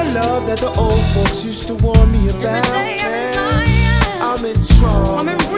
love that the old folks used to warn me about, man. I'm in trouble.